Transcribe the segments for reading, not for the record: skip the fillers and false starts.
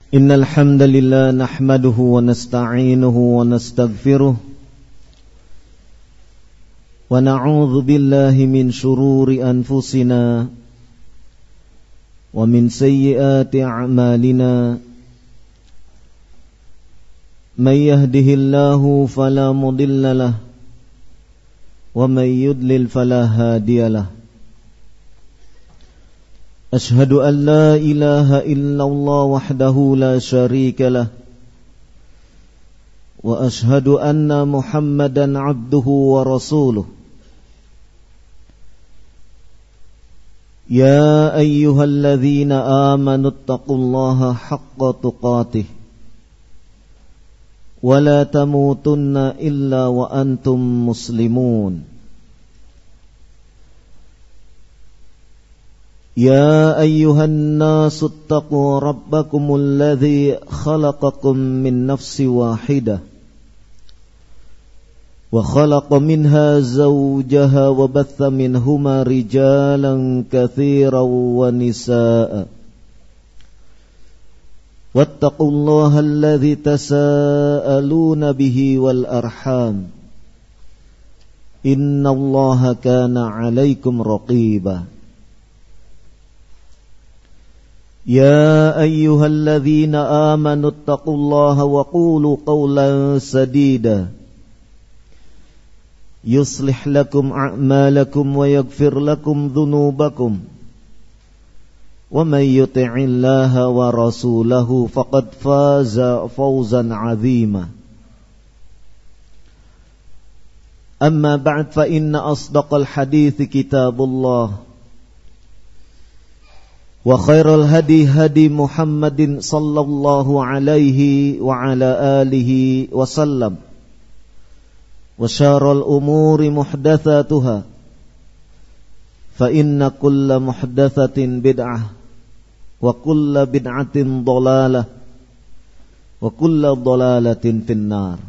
Innal hamdalillah nahmaduhu wa nasta'inuhu wa nastaghfiruh wa na'udzu billahi min shururi anfusina wa min sayyiati a'malina may yahdihillahu fala mudilla lahu wa may yudlil fala hadiyalah. Ashhadu an la ilaha illallah wahdahu la syarika lah wa ashhadu anna Muhammadan abduhu wa rasuluh. Ya ayyuhalladzina amanu taqullaha haqqa tuqatih wa la tamutunna illa wa antum muslimun. Ya ayyuhan nasu attaqu rabbakumul ladzi khalaqakum min nafsin wahidah wa khalaqa minha zawjaha wa batha minhuma rijalan katsiran wa nisaa'a wattaqullaha alladzi tasaaluna bihi wal arham innallaha kana 'alaikum raqiba. Ya ayyuhalladzina amanu taqullaha wa qulu qawlan sadida yuslih lakum a'malakum wa yaghfir lakum dhunubakum wa may yuti'illaha wa rasulahu faqad faza fawzan 'azima. Amma ba'd fa inna asdaqal hadithi kitabullah wa khairal hadi hadi Muhammadin sallallahu alaihi wa ala alihi wa sallam wa syarrul umuri muhdatsatuha fa inna kulla muhdatsatin bid'ah wa kulla bid'atin dhalalah wa kulla dhalalatin finnar.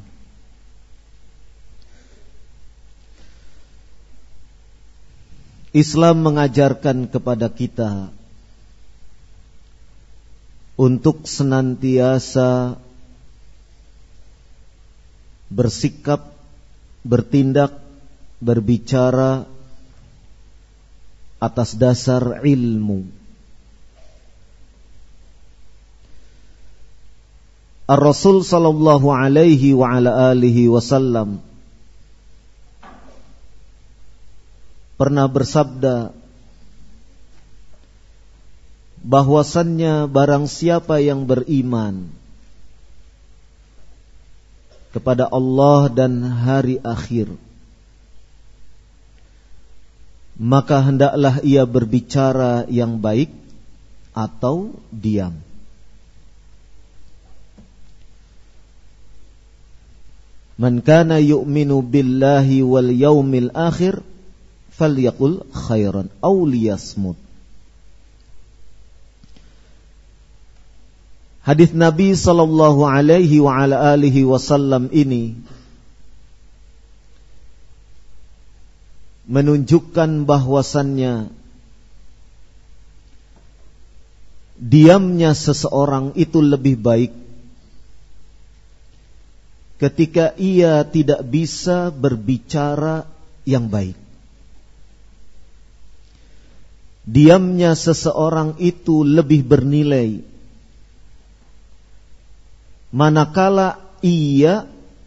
Islam mengajarkan kepada kita untuk senantiasa bersikap, bertindak, berbicara atas dasar ilmu. Ar-Rasul sallallahu alaihi wa ala alihi wasallam pernah bersabda bahwasannya barang siapa yang beriman kepada Allah dan hari akhir, maka hendaklah ia berbicara yang baik atau diam. Man kana yu'minu billahi wal yaumil akhir falyaqul khairan aw liyasmut. Hadis Nabi sallallahu alaihi wa ala alihi wasallam ini menunjukkan bahwasannya diamnya seseorang itu lebih baik ketika ia tidak bisa berbicara yang baik. Diamnya seseorang itu lebih bernilai manakala ia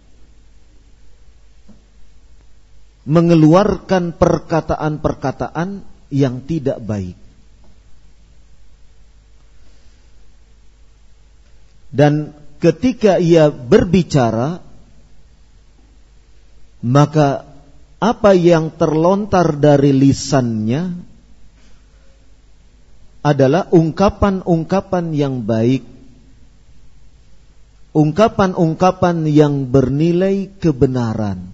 mengeluarkan perkataan-perkataan yang tidak baik. Dan ketika ia berbicara, maka apa yang terlontar dari lisannya adalah ungkapan-ungkapan yang baik, ungkapan-ungkapan yang bernilai kebenaran,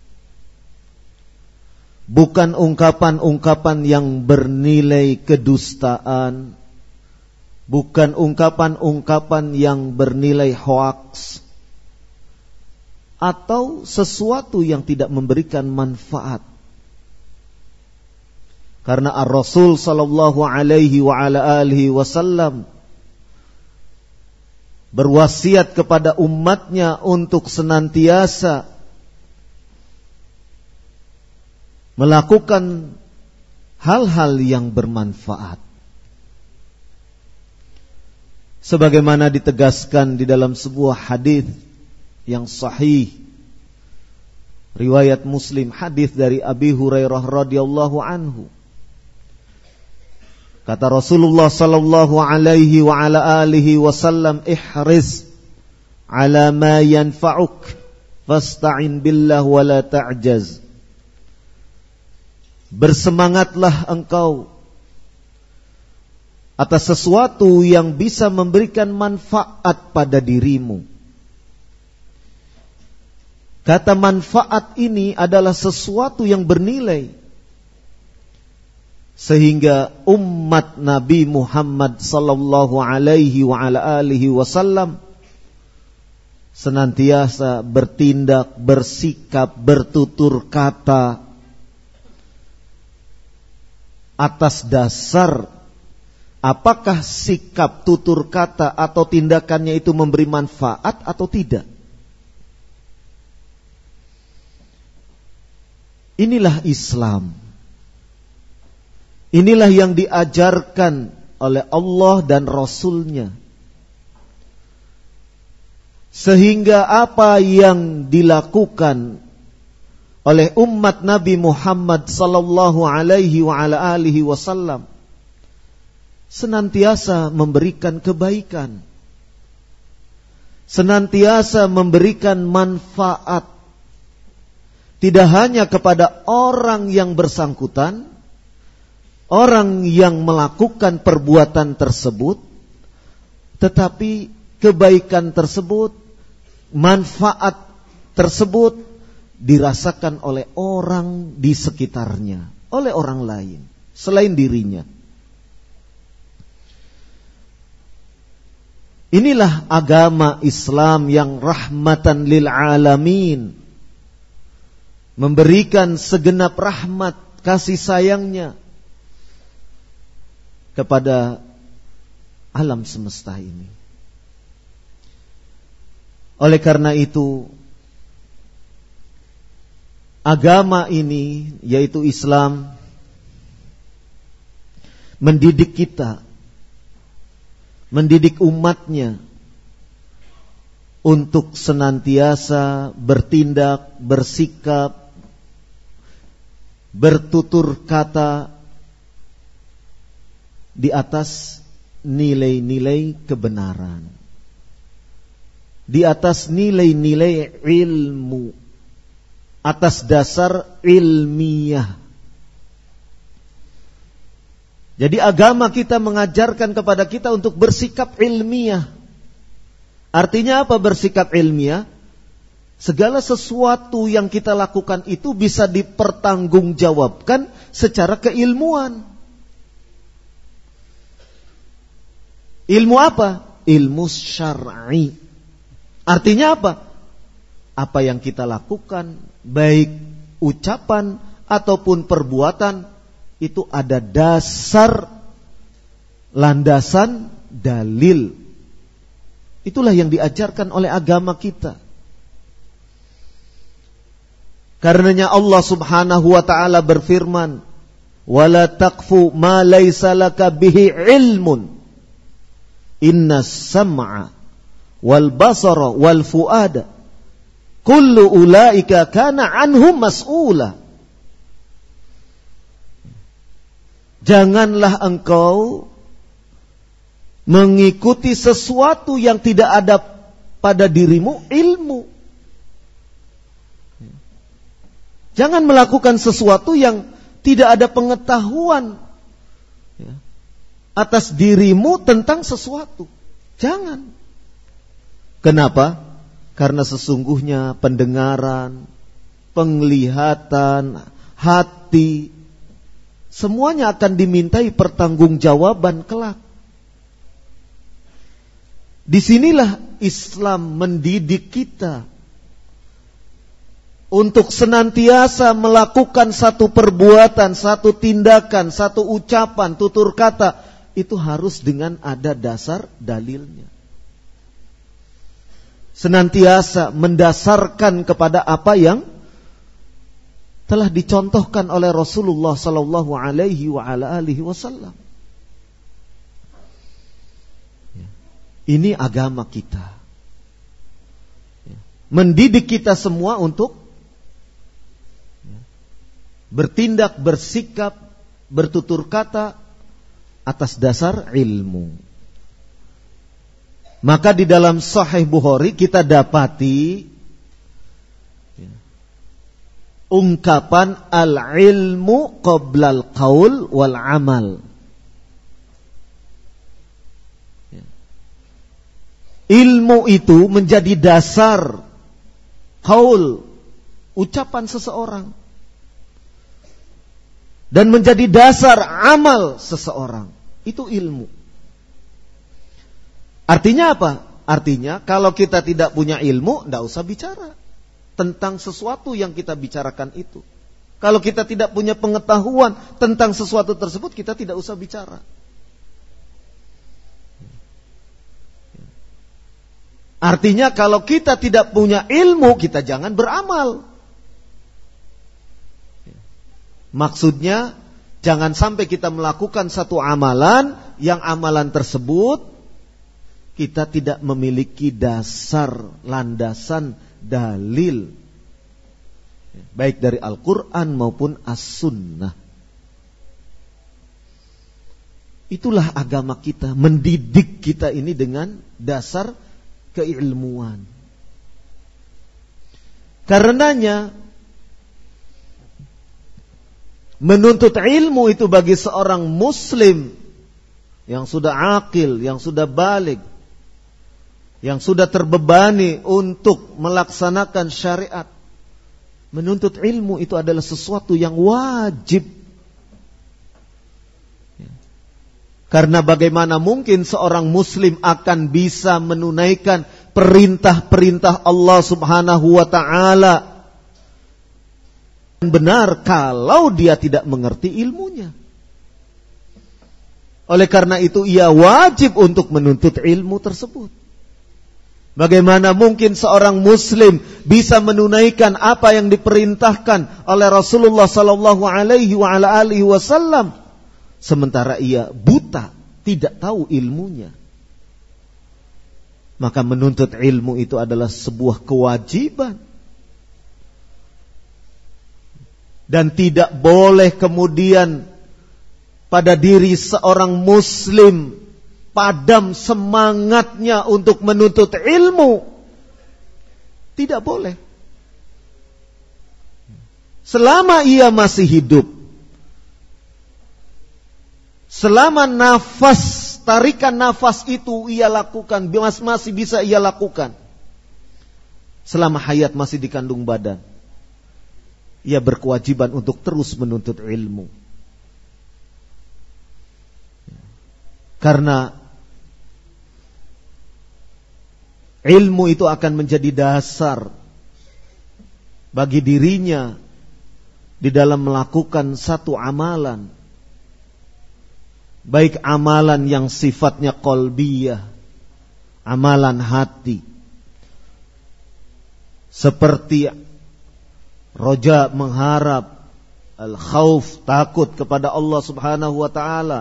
bukan ungkapan-ungkapan yang bernilai kedustaan, bukan ungkapan-ungkapan yang bernilai hoaks atau sesuatu yang tidak memberikan manfaat. Karena Ar-Rasul sallallahu alaihi wa ala alihi wasallam berwasiat kepada umatnya untuk senantiasa melakukan hal-hal yang bermanfaat. Sebagaimana ditegaskan di dalam sebuah hadis yang sahih, riwayat Muslim, hadis dari Abi Hurairah radhiyallahu anhu. Kata Rasulullah sallallahu alaihi wa ala alihi wasallam, ihris ala ma yanfa'uk fasta'in billah wa la ta'jaz. Bersemangatlah engkau atas sesuatu yang bisa memberikan manfaat pada dirimu. Kata manfaat ini adalah sesuatu yang bernilai, sehingga umat Nabi Muhammad sallallahu alaihi wa ala alihi wasallam senantiasa bertindak, bersikap, bertutur kata atas dasar apakah sikap, tutur kata atau tindakannya itu memberi manfaat atau tidak. Inilah Islam. Inilah yang diajarkan oleh Allah dan Rasul-Nya. Sehingga apa yang dilakukan oleh umat Nabi Muhammad sallallahu alaihi wa ala alihi wasallam senantiasa memberikan kebaikan, senantiasa memberikan manfaat, tidak hanya kepada orang yang bersangkutan, orang yang melakukan perbuatan tersebut, tetapi kebaikan tersebut, manfaat tersebut dirasakan oleh orang di sekitarnya, oleh orang lain selain dirinya. Inilah agama Islam yang rahmatan lil alamin, memberikan segenap rahmat kasih sayangnya kepada alam semesta ini. Oleh karena itu, agama ini, yaitu Islam, mendidik kita, mendidik umatnya untuk senantiasa bertindak, bersikap, bertutur kata di atas nilai-nilai kebenaran, di atas nilai-nilai ilmu, atas dasar ilmiah. Jadi agama kita mengajarkan kepada kita untuk bersikap ilmiah. Artinya apa bersikap ilmiah? Segala sesuatu yang kita lakukan itu bisa dipertanggungjawabkan secara keilmuan. Ilmu apa? Ilmu syar'i. Artinya apa? Apa yang kita lakukan, baik ucapan ataupun perbuatan, itu ada dasar, landasan, dalil. Itulah yang diajarkan oleh agama kita. Karenanya Allah Subhanahu wa ta'ala berfirman, "Wala taqfu ma laysa laka bihi ilmun. Inna sam'a wal basara wal fuada kullu ulaika kana anhum mas'ula." Janganlah engkau mengikuti sesuatu yang tidak ada pada dirimu ilmu. Jangan melakukan sesuatu yang tidak ada pengetahuan atas dirimu tentang sesuatu. Jangan. Kenapa? Karena sesungguhnya pendengaran, penglihatan, hati, semuanya akan dimintai pertanggungjawaban kelak. Disinilah Islam mendidik kita untuk senantiasa melakukan satu perbuatan, satu tindakan, satu ucapan, tutur kata, itu harus dengan ada dasar dalilnya. senantiasa mendasarkan kepada apa yang telah dicontohkan oleh Rasulullah sallallahu alaihi wa ala alihi wasallam. Ini agama kita. Mendidik kita semua untuk bertindak, bersikap, bertutur kata atas dasar ilmu. Maka di dalam Sahih Bukhari kita dapati ungkapan al-ilmu qoblal qaul wal amal. Ilmu itu menjadi dasar qaul, ucapan seseorang, dan menjadi dasar amal seseorang. Itu ilmu. Artinya apa? Artinya kalau kita tidak punya ilmu, tidak usah bicara tentang sesuatu yang kita bicarakan itu. Kalau kita tidak punya pengetahuan tentang sesuatu tersebut, kita tidak usah bicara. Artinya kalau kita tidak punya ilmu, kita jangan beramal. Maksudnya, jangan sampai kita melakukan satu amalan, yang amalan tersebut kita tidak memiliki dasar, landasan, dalil, baik dari Al-Quran maupun As-Sunnah. Itulah agama kita, mendidik kita ini dengan dasar keilmuan. Karenanya menuntut ilmu itu bagi seorang muslim yang sudah akil, yang sudah baligh, yang sudah terbebani untuk melaksanakan syariat, menuntut ilmu itu adalah sesuatu yang wajib. Karena bagaimana mungkin seorang muslim akan bisa menunaikan perintah-perintah Allah Subhanahu wa ta'ala benar kalau dia tidak mengerti ilmunya. Oleh karena itu ia wajib untuk menuntut ilmu tersebut. Bagaimana mungkin seorang muslim bisa menunaikan apa yang diperintahkan oleh Rasulullah sallallahu alaihi wa ala alihi wasallam sementara ia buta, tidak tahu ilmunya. Maka menuntut ilmu itu adalah sebuah kewajiban. Dan tidak boleh kemudian pada diri seorang muslim padam semangatnya untuk menuntut ilmu. Tidak boleh. Selama ia masih hidup, selama nafas, tarikan nafas itu ia lakukan, masih bisa ia lakukan. Selama hayat masih di kandung badan, ia berkewajiban untuk terus menuntut ilmu. Karena ilmu itu akan menjadi dasar bagi dirinya di dalam melakukan satu amalan. Baik amalan yang sifatnya qalbiyah, amalan hati, seperti roja, mengharap, al-khauf, takut kepada Allah Subhanahu wa ta'ala,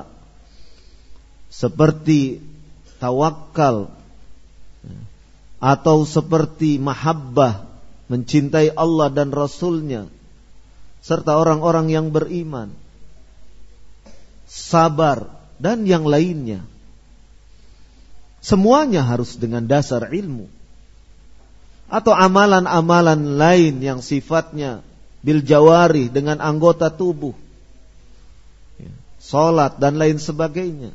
seperti tawakal, atau seperti mahabbah, mencintai Allah dan Rasulnya, serta orang-orang yang beriman, sabar, dan yang lainnya. Semuanya harus dengan dasar ilmu. Atau amalan-amalan lain yang sifatnya bil jawari, dengan anggota tubuh, salat dan lain sebagainya.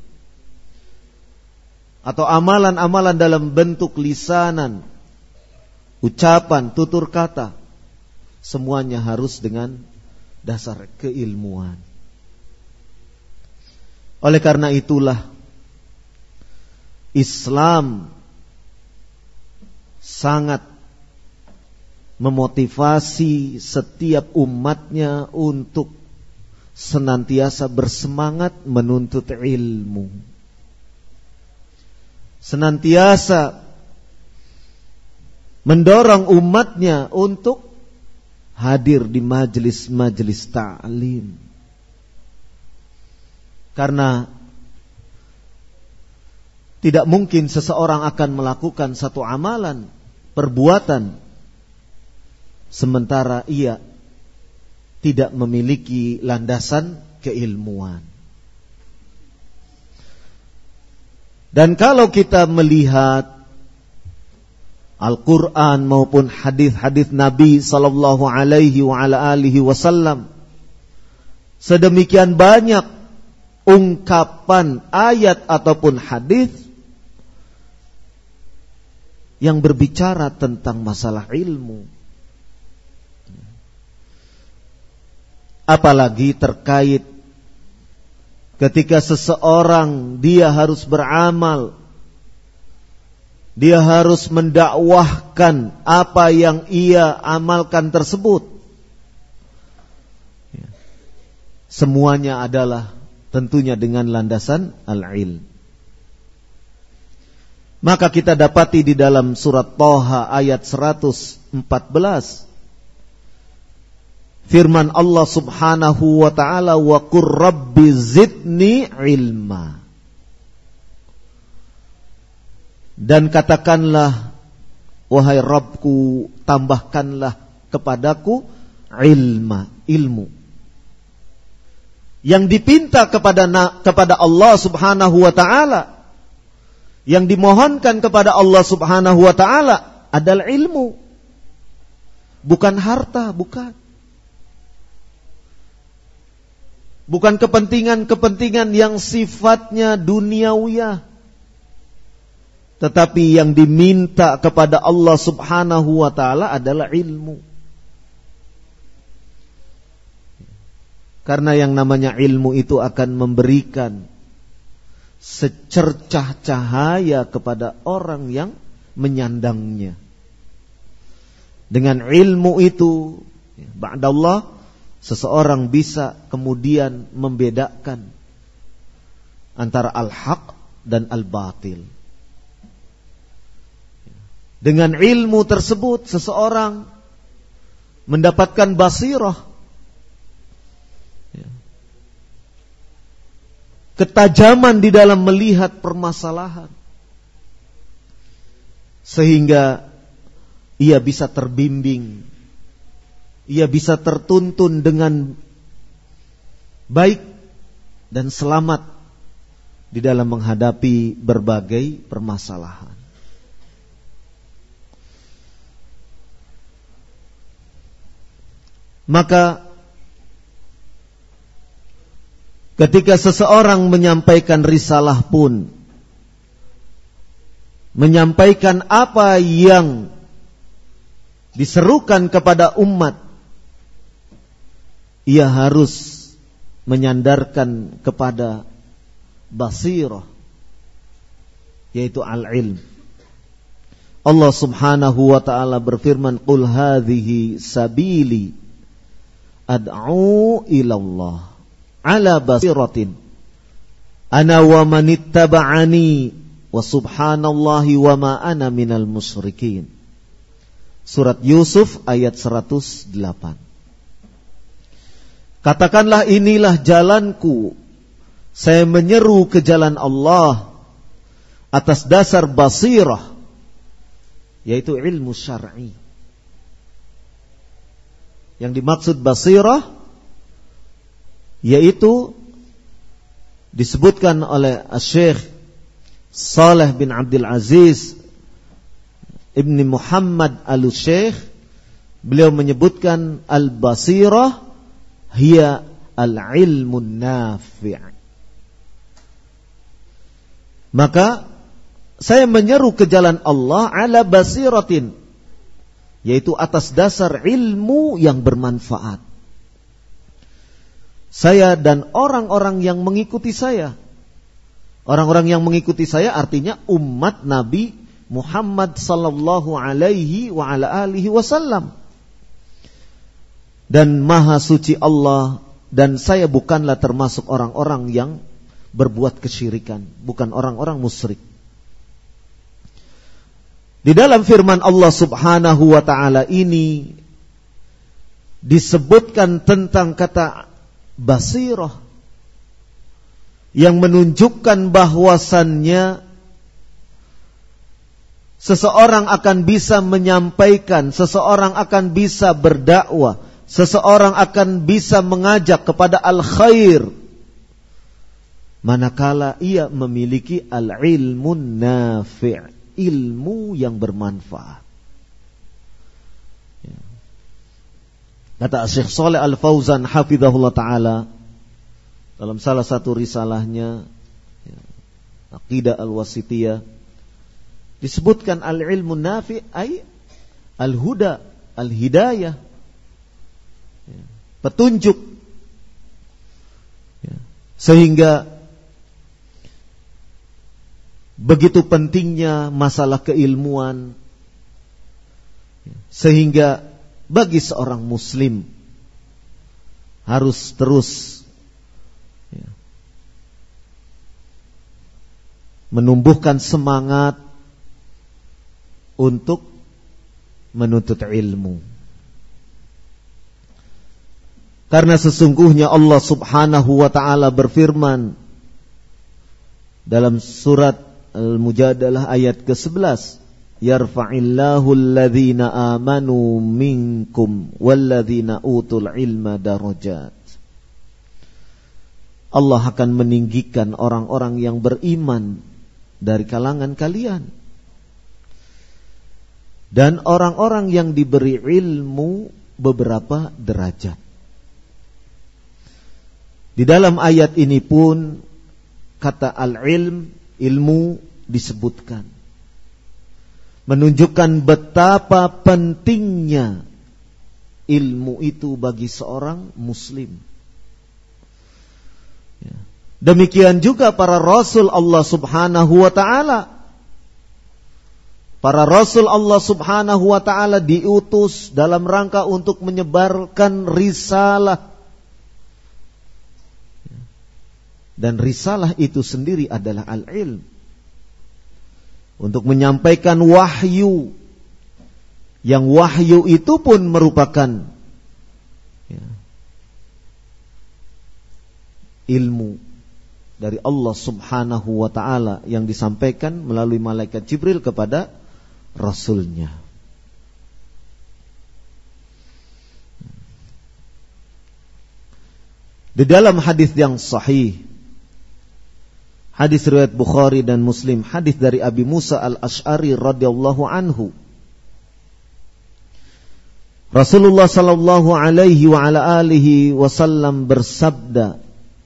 Atau amalan-amalan dalam bentuk lisanan, ucapan, tutur kata. Semuanya harus dengan dasar keilmuan. Oleh karena itulah Islam sangat memotivasi setiap umatnya untuk senantiasa bersemangat menuntut ilmu. Senantiasa mendorong umatnya untuk hadir di majelis-majelis ta'lim. Karena tidak mungkin seseorang akan melakukan satu amalan, perbuatan, sementara ia tidak memiliki landasan keilmuan. Dan kalau kita melihat Al-Quran maupun hadis-hadis Nabi sallallahu alaihi wa ala alihi wasallam, sedemikian banyak ungkapan ayat ataupun hadis yang berbicara tentang masalah ilmu. Apalagi terkait ketika seseorang dia harus beramal, dia harus mendakwahkan apa yang ia amalkan tersebut. Semuanya adalah tentunya dengan landasan al-ilm. Maka kita dapati di dalam surat Thaha ayat 114 firman Allah Subhanahu wa ta'ala, wa qur rabbi zidni ilma. Dan katakanlah, wahai Rabbku, tambahkanlah kepadaku ilmu. Yang dipinta kepada Allah Subhanahu wa ta'ala, yang dimohonkan kepada Allah Subhanahu wa ta'ala adalah ilmu, bukan harta, bukan kepentingan-kepentingan yang sifatnya duniawiyah, tetapi yang diminta kepada Allah Subhanahu wa ta'ala adalah ilmu. Karena yang namanya ilmu itu akan memberikan secercah cahaya kepada orang yang menyandangnya. Dengan ilmu itu, ba'dallah, seseorang bisa kemudian membedakan antara al-haq dan al-batil. Dengan ilmu tersebut seseorang mendapatkan basirah, ketajaman di dalam melihat permasalahan, sehingga ia bisa terbimbing, ia bisa tertuntun dengan baik dan selamat di dalam menghadapi berbagai permasalahan. Maka ketika seseorang menyampaikan risalah pun, menyampaikan apa yang diserukan kepada umat, ia harus menyandarkan kepada basirah, yaitu al-ilm. Allah Subhanahu wa ta'ala berfirman, qul hadhihi sabili ad'u ilallah ala basiratin ana wa manittaba'ani wa subhanallahi wa ma ana minal musyrikin. Surat Yusuf ayat 108. Katakanlah, inilah jalanku, saya menyeru ke jalan Allah atas dasar basirah, yaitu ilmu syar'i. Yang dimaksud basirah yaitu disebutkan oleh Syekh Saleh bin Abdul Aziz Ibni Muhammad al-Syekh, beliau menyebutkan al-basirah hiya al-ilmun nafi'. Maka saya menyeru ke jalan Allah ala basiratin, yaitu atas dasar ilmu yang bermanfaat. Saya dan orang-orang yang mengikuti saya. Orang-orang yang mengikuti saya artinya umat Nabi Muhammad sallallahu alaihi wa ala alihi wasallam. Dan maha suci Allah, dan saya bukanlah termasuk orang-orang yang berbuat kesyirikan, bukan orang-orang musyrik. Di dalam firman Allah Subhanahu wa ta'ala ini disebutkan tentang kata basirah yang menunjukkan bahwasannya seseorang akan bisa menyampaikan, seseorang akan bisa berdakwah, seseorang akan bisa mengajak kepada al-khair manakala ia memiliki al-ilmun nafi', ilmu yang bermanfaat. Kata Syekh Shalih Al-Fauzan hafizahullah ta'ala dalam salah satu risalahnya Aqidah Al-Wasithiyah, disebutkan al-ilmu nafi' ay al-huda, al-hidayah, petunjuk. Sehingga begitu pentingnya masalah keilmuan, sehingga bagi seorang muslim harus terus menumbuhkan semangat untuk menuntut ilmu. Karena sesungguhnya Allah Subhanahu wa ta'ala berfirman dalam surat Al-Mujadalah ayat ke-11, yarfa'illahu alladhina amanu minkum walladhina utul ilma darajat. Allah akan meninggikan orang-orang yang beriman dari kalangan kalian dan orang-orang yang diberi ilmu beberapa derajat. Di dalam ayat ini pun kata al-ilm, ilmu disebutkan, menunjukkan betapa pentingnya ilmu itu bagi seorang muslim. Demikian juga para rasul Allah Subhanahu wa ta'ala. Para rasul Allah Subhanahu wa ta'ala diutus dalam rangka untuk menyebarkan risalah. Dan risalah itu sendiri adalah al-ilm. Untuk menyampaikan wahyu. Yang wahyu itu pun merupakan ilmu dari Allah Subhanahu wa ta'ala yang disampaikan melalui malaikat Jibril kepada Rasulnya. Di dalam hadis yang sahih, hadis riwayat Bukhari dan Muslim, hadis dari Abi Musa al-Ash'ari radhiyallahu anhu, Rasulullah sallallahu alaihi wa ala alihi wasallam bersabda,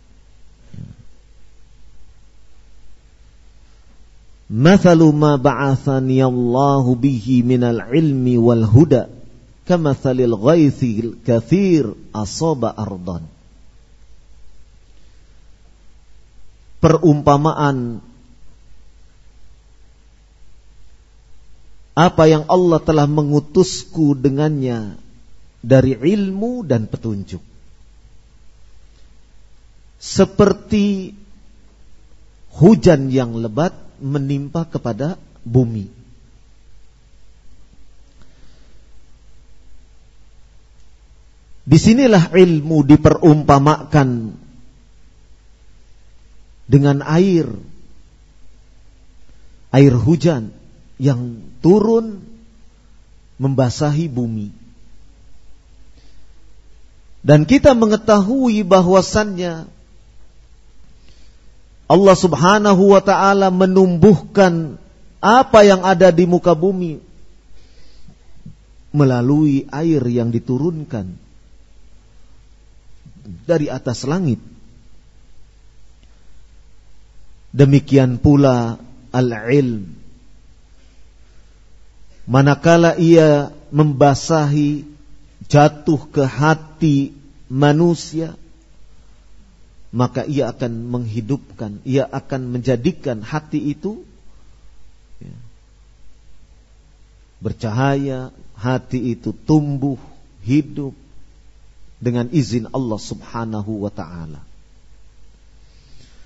"Mathalu ma ba'athani Allahu bihi minal ilmi wal huda kamathalil ghaithil kathir asaba ardan." Perumpamaan apa yang Allah telah mengutusku dengannya dari ilmu dan petunjuk, seperti hujan yang lebat menimpa kepada bumi. Disinilah ilmu diperumpamakan dengan air hujan yang turun membasahi bumi. Dan kita mengetahui bahwasannya Allah Subhanahu wa ta'ala menumbuhkan apa yang ada di muka bumi melalui air yang diturunkan dari atas langit. Demikian pula al-ilm, manakala ia membasahi, jatuh ke hati manusia, maka ia akan menghidupkan, ia akan menjadikan hati itu bercahaya, hati itu tumbuh, hidup dengan izin Allah Subhanahu wa ta'ala.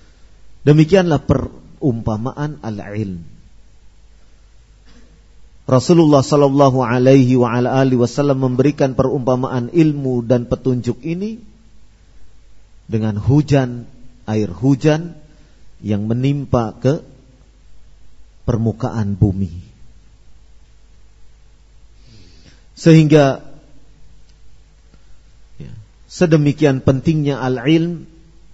Demikianlah perumpamaan al-ilm. Rasulullah sallallahu alaihi wa ala alihi wasallam memberikan perumpamaan ilmu dan petunjuk ini dengan hujan, air hujan yang menimpa ke permukaan bumi. Sehingga sedemikian pentingnya al-ilm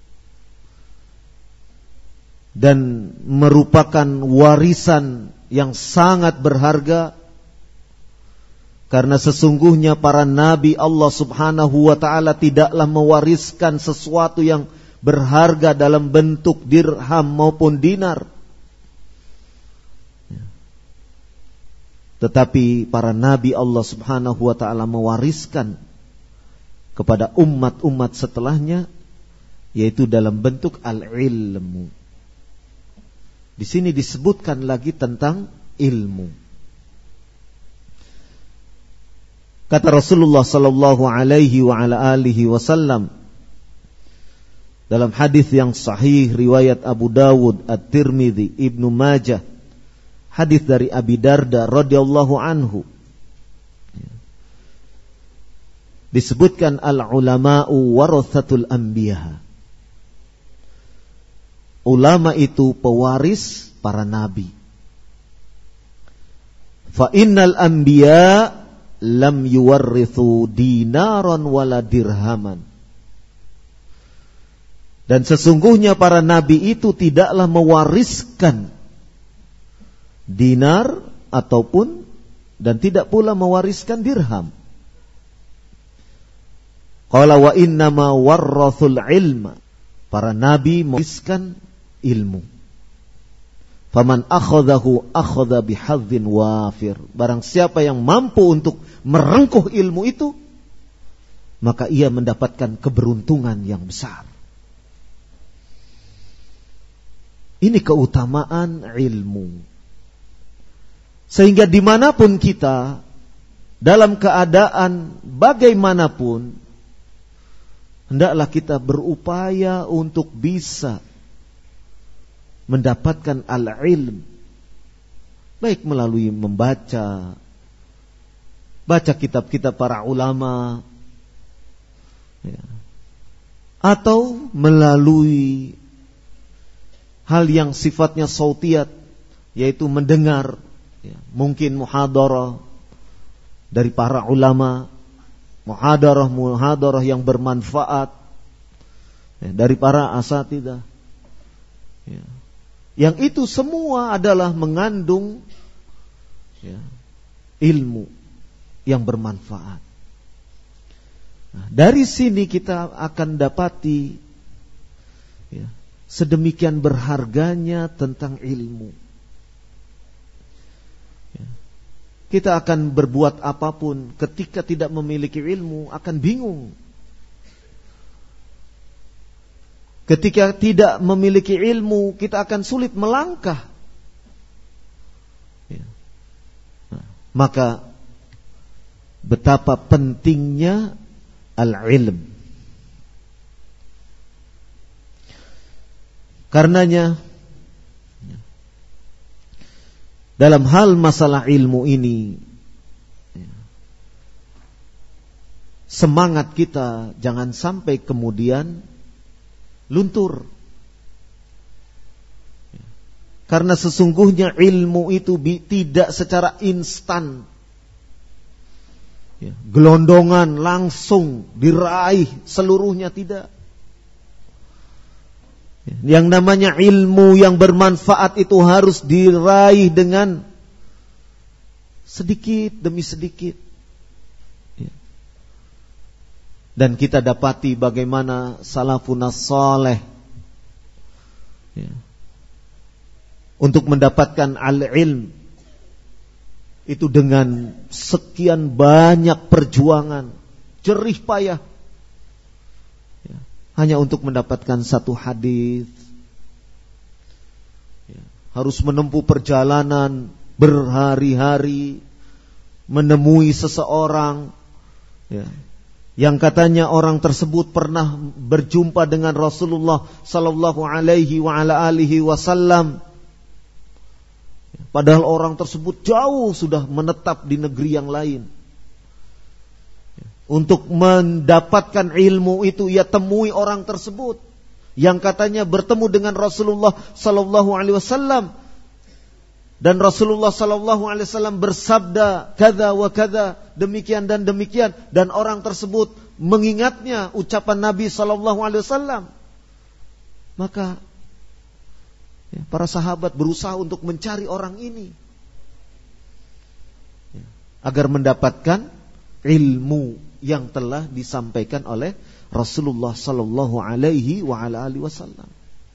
dan merupakan warisan yang sangat berharga, karena sesungguhnya para nabi Allah Subhanahu wa ta'ala tidaklah mewariskan sesuatu yang berharga dalam bentuk dirham maupun dinar, tetapi para nabi Allah Subhanahu wa ta'ala mewariskan kepada umat-umat setelahnya, yaitu dalam bentuk al-ilmu. Di sini disebutkan lagi tentang ilmu. Kata Rasulullah sallallahu alaihi wa ala alihi wasallam dalam hadis yang sahih riwayat Abu Dawud, At-Tirmidzi, Ibnu Majah, hadis dari Abi Darda radhiyallahu anhu, disebutkan al-ulama'u warathatul anbiya. Ulama itu pewaris para nabi. Fa innal anbiya lam yuwarrithu dinaran wala dirhaman. Dan sesungguhnya para nabi itu tidaklah mewariskan dinar ataupun dan tidak pula mewariskan dirham. Qala wa innama warrathul ilma. Para nabi mewariskan ilmu. Faman akhadhahu akhadha bihadzin wafir. Barang siapa yang mampu untuk merengkuh ilmu itu, maka ia mendapatkan keberuntungan yang besar. Ini keutamaan ilmu. Sehingga dimanapun kita, dalam keadaan bagaimanapun, hendaklah kita berupaya untuk bisa mendapatkan al-ilm, baik melalui baca kitab-kitab para ulama, ya, atau melalui hal yang sifatnya sautiyat, yaitu mendengar, ya, mungkin muhadarah dari para ulama, muhadarah yang bermanfaat, ya, dari para asatidzah, ya. Yang itu semua adalah mengandung, ya, ilmu yang bermanfaat. Nah, dari sini kita akan dapati, ya, sedemikian berharganya tentang ilmu. Ya. Kita akan berbuat apapun ketika tidak memiliki ilmu akan bingung. Ketika tidak memiliki ilmu, kita akan sulit melangkah. Ya. Nah, maka betapa pentingnya al-ilm. Karenanya, dalam hal masalah ilmu ini, semangat kita jangan sampai kemudian luntur. Karena sesungguhnya ilmu itu tidak secara instan, ya, gelondongan langsung diraih seluruhnya, tidak. Yang namanya ilmu yang bermanfaat itu harus diraih dengan sedikit demi sedikit. Dan kita dapati bagaimana salafun as-saleh, ya, untuk mendapatkan al-ilm itu dengan sekian banyak perjuangan, jerih payah, ya, hanya untuk mendapatkan satu hadis, ya, harus menempuh perjalanan berhari-hari menemui seseorang, ya, yang katanya orang tersebut pernah berjumpa dengan Rasulullah sallallahu alaihi wa ala alihi wasallam. Padahal orang tersebut jauh sudah menetap di negeri yang lain. Untuk mendapatkan ilmu itu ia temui orang tersebut yang katanya bertemu dengan Rasulullah sallallahu alaihi wasallam, dan Rasulullah sallallahu alaihi wasallam bersabda kadza wa kadza, demikian dan demikian, dan orang tersebut mengingatnya ucapan Nabi sallallahu alaihi wasallam. Maka para sahabat berusaha untuk mencari orang ini agar mendapatkan ilmu yang telah disampaikan oleh Rasulullah sallallahu alaihi wa ala alihi wasallam.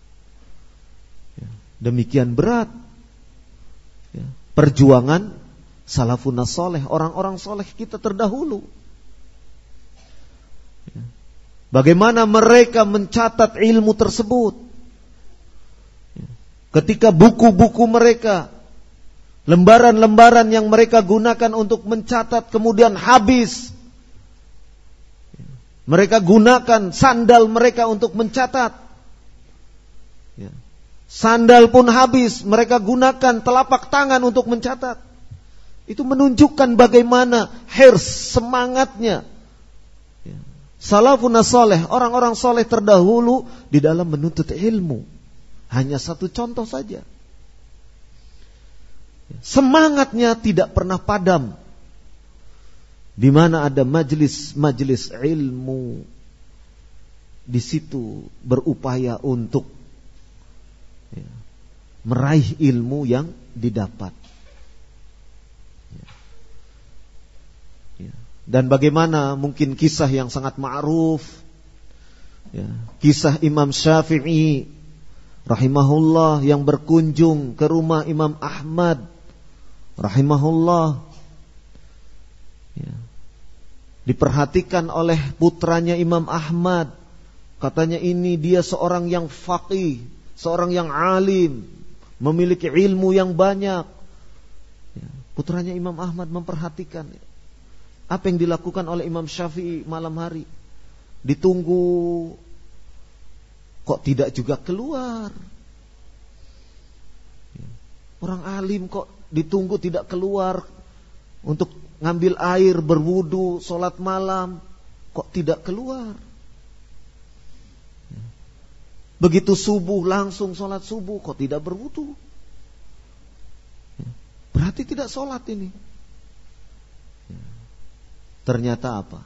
Demikian berat perjuangan salafun saleh, orang-orang soleh kita terdahulu. Bagaimana mereka mencatat ilmu tersebut. Ketika buku-buku mereka, lembaran-lembaran yang mereka gunakan untuk mencatat kemudian habis, mereka gunakan sandal mereka untuk mencatat. Sandal pun habis, mereka gunakan telapak tangan untuk mencatat. Itu menunjukkan bagaimana hirs, semangatnya salafun saleh, orang-orang soleh terdahulu di dalam menuntut ilmu. Hanya satu contoh saja. Semangatnya tidak pernah padam. Di mana ada majelis ilmu, di situ berupaya untuk meraih ilmu yang didapat. Dan bagaimana mungkin kisah yang sangat ma'ruf, kisah Imam Syafi'i rahimahullah yang berkunjung ke rumah Imam Ahmad rahimahullah. Diperhatikan oleh putranya Imam Ahmad. Katanya ini dia seorang yang faqih, seorang yang alim, memiliki ilmu yang banyak. Putranya Imam Ahmad memperhatikan apa yang dilakukan oleh Imam Syafi'i malam hari. Ditunggu, kok tidak juga keluar. Orang alim kok ditunggu tidak keluar untuk ngambil air, berwudu, sholat malam, kok tidak keluar. Begitu subuh langsung sholat subuh, kok tidak berwudu. Berarti tidak sholat ini. Ternyata apa?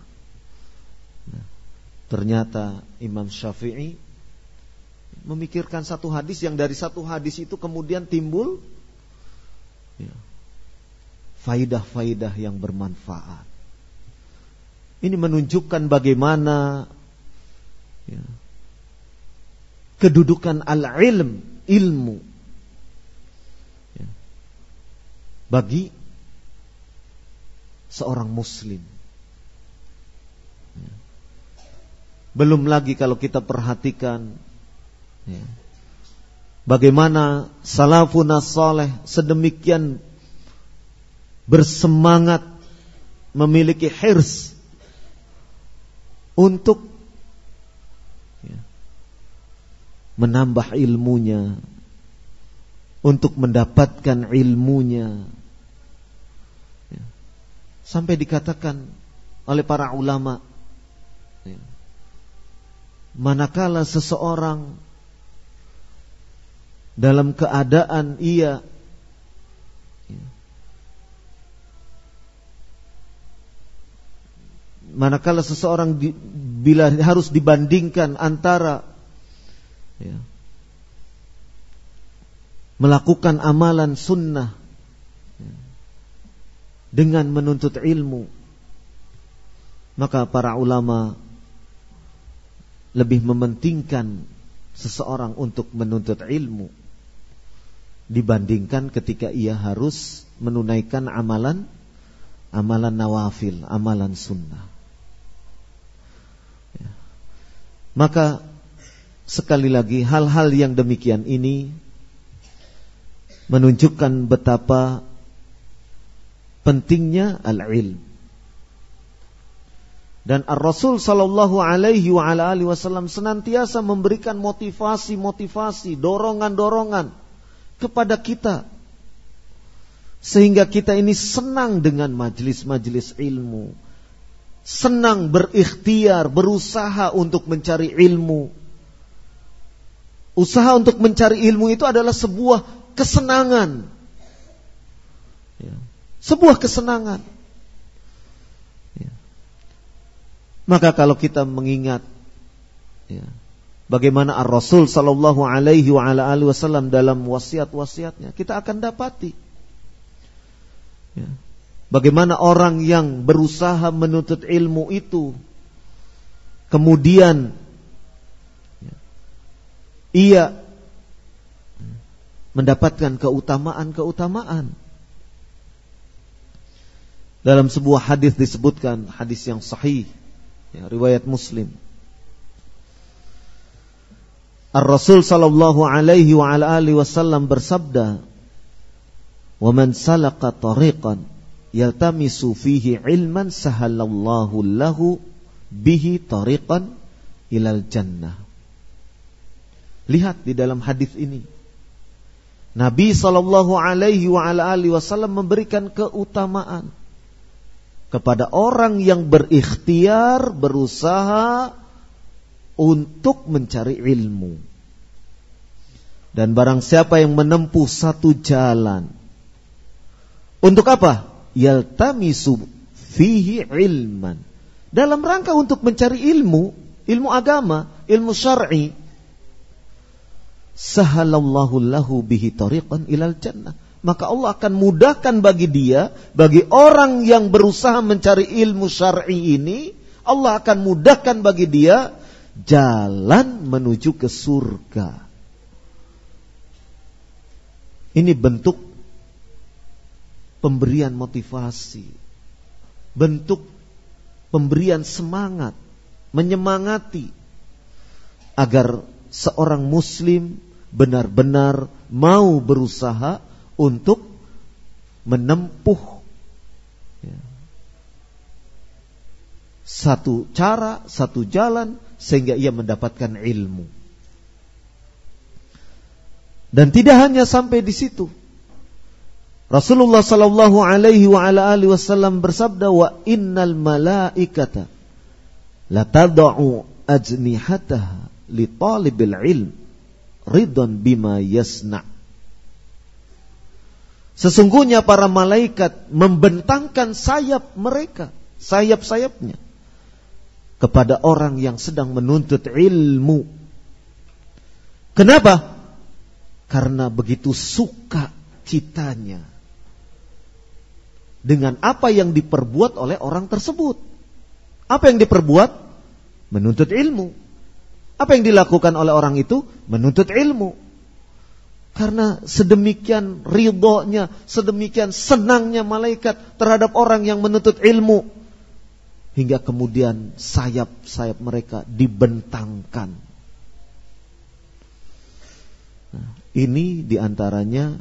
Ternyata Imam Syafi'i memikirkan satu hadis, yang dari satu hadis itu kemudian timbul faidah-faidah yang bermanfaat. Ini menunjukkan bagaimana kedudukan al-ilm, ilmu, bagi seorang muslim. Belum lagi kalau kita perhatikan bagaimana salafun saleh sedemikian bersemangat, memiliki hirs untuk menambah ilmunya, untuk mendapatkan ilmunya. Sampai dikatakan oleh para ulama, manakala seseorang dalam keadaan ia manakala seseorang bila harus dibandingkan antara melakukan amalan sunnah dengan menuntut ilmu, maka para ulama lebih mementingkan seseorang untuk menuntut ilmu dibandingkan ketika ia harus menunaikan amalan nawafil, amalan sunnah. Maka sekali lagi hal-hal yang demikian ini menunjukkan betapa pentingnya al-ilm. Dan Ar-Rasul sallallahu alaihi wa ala alihi wasallam senantiasa memberikan motivasi-motivasi, dorongan-dorongan kepada kita Sehingga kita ini senang dengan majelis-majelis ilmu, senang berikhtiar, berusaha untuk mencari ilmu. Usaha untuk mencari ilmu itu adalah sebuah kesenangan, sebuah kesenangan. Maka kalau kita mengingat bagaimana Ar-Rasul sallallahu alaihi wa ala alihi wasallam dalam wasiat-wasiatnya, kita akan dapati bagaimana orang yang berusaha menuntut ilmu itu kemudian ia mendapatkan keutamaan-keutamaan. Dalam sebuah hadis disebutkan, hadis yang sahih, riwayat Muslim. Ar-Rasul sallallahu alaihi wa ala alihi wasallam bersabda, "Wa man salaka tariqan yaltamisu fihi ilman sahalallahu lahu bihi tariqan ilal jannah." Lihat di dalam hadis ini, Nabi sallallahu alaihi wa ala alihi wasallam memberikan keutamaan kepada orang yang berikhtiar, berusaha untuk mencari ilmu. Dan barang siapa yang menempuh satu jalan, untuk apa? Yaltamisu fihi ilman, dalam rangka untuk mencari ilmu, ilmu agama, ilmu syar'i, sahalallahu lahu bihi tariqan ilal jannah, maka Allah akan mudahkan bagi dia, bagi orang yang berusaha mencari ilmu syar'i ini, Allah akan mudahkan bagi dia jalan menuju ke surga. Ini bentuk pemberian motivasi, bentuk pemberian semangat, menyemangati agar seorang muslim benar-benar mau berusaha untuk menempuh satu cara, satu jalan, sehingga ia mendapatkan ilmu. Dan tidak hanya sampai di situ. Rasulullah sallallahu alaihi wa ala alihi wasallam bersabda, "Wa innal malaikata la tad'u ajnihataha li talibil ilm ridwan bima yasna." Sesungguhnya para malaikat membentangkan sayap mereka, sayap-sayapnya, kepada orang yang sedang menuntut ilmu. Kenapa? Karena begitu suka citanya dengan apa yang diperbuat oleh orang tersebut. Apa yang diperbuat? Menuntut ilmu. Apa yang dilakukan oleh orang itu? Menuntut ilmu. Karena sedemikian ridhonya, sedemikian senangnya malaikat terhadap orang yang menuntut ilmu, hingga kemudian sayap-sayap mereka dibentangkan. Nah, ini diantaranya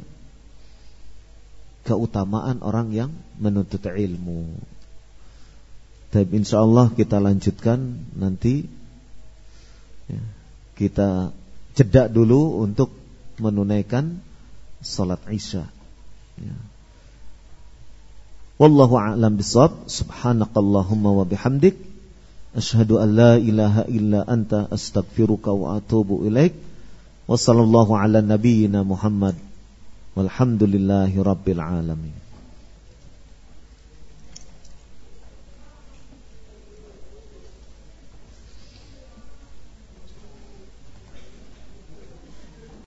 keutamaan orang yang menuntut ilmu. Tapi insyaallah kita lanjutkan nanti. Kita jeda dulu untuk menunaikan salat Isya. Wallahu a'lam bishawab. Subhanakallahumma wa bihamdik, asyhadu an la ilaha illa anta, astaghfiruka wa atubu ilaik. Wa sallallahu ala nabiyyina Muhammad walhamdulillahi rabbil alamin.